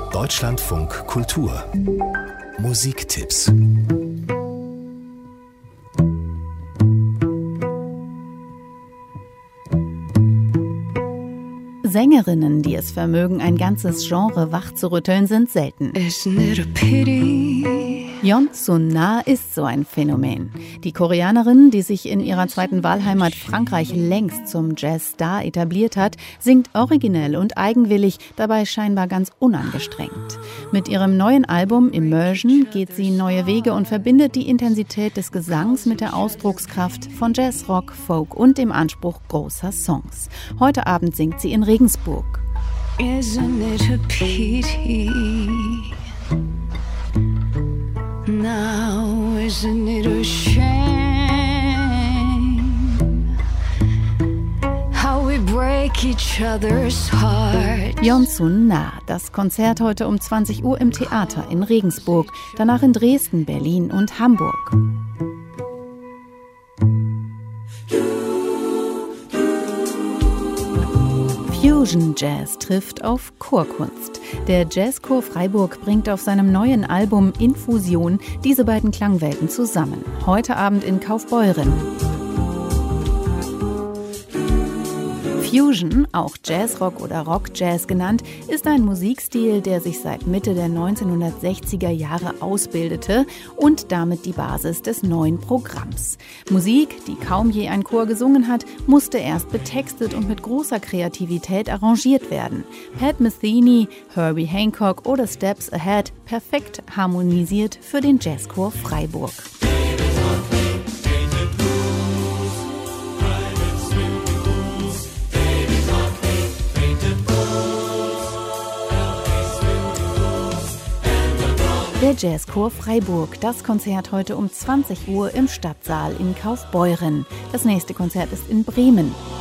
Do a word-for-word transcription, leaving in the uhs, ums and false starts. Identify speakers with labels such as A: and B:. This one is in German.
A: Deutschlandfunk Kultur Musiktipps.
B: Sängerinnen, die es vermögen, ein ganzes Genre wachzurütteln, sind selten. Yeon Sun-na ist so ein Phänomen. Die Koreanerin, die sich in ihrer zweiten Wahlheimat Frankreich längst zum Jazzstar etabliert hat, singt originell und eigenwillig, dabei scheinbar ganz unangestrengt. Mit ihrem neuen Album Immersion geht sie neue Wege und verbindet die Intensität des Gesangs mit der Ausdruckskraft von Jazz, Rock, Folk und dem Anspruch großer Songs. Heute Abend singt sie in Regensburg.
C: Isn't it a pity? Now isn't it a shame how we break each other's heart?
B: Yeon Sun-na, das Konzert heute um zwanzig Uhr im Theater in Regensburg, danach in Dresden, Berlin und Hamburg. Fusion Jazz trifft auf Chorkunst. Der Jazzchor Freiburg bringt auf seinem neuen Album Infusion diese beiden Klangwelten zusammen. Heute Abend in Kaufbeuren. Fusion, auch Jazzrock oder Rockjazz genannt, ist ein Musikstil, der sich seit Mitte der neunzehnhundertsechziger Jahre ausbildete und damit die Basis des neuen Programms. Musik, die kaum je ein Chor gesungen hat, musste erst betextet und mit großer Kreativität arrangiert werden. Pat Metheny, Herbie Hancock oder Steps Ahead perfekt harmonisiert für den Jazzchor Freiburg. Der Jazzchor Freiburg, das Konzert heute um zwanzig Uhr im Stadtsaal in Kaufbeuren. Das nächste Konzert ist in Bremen.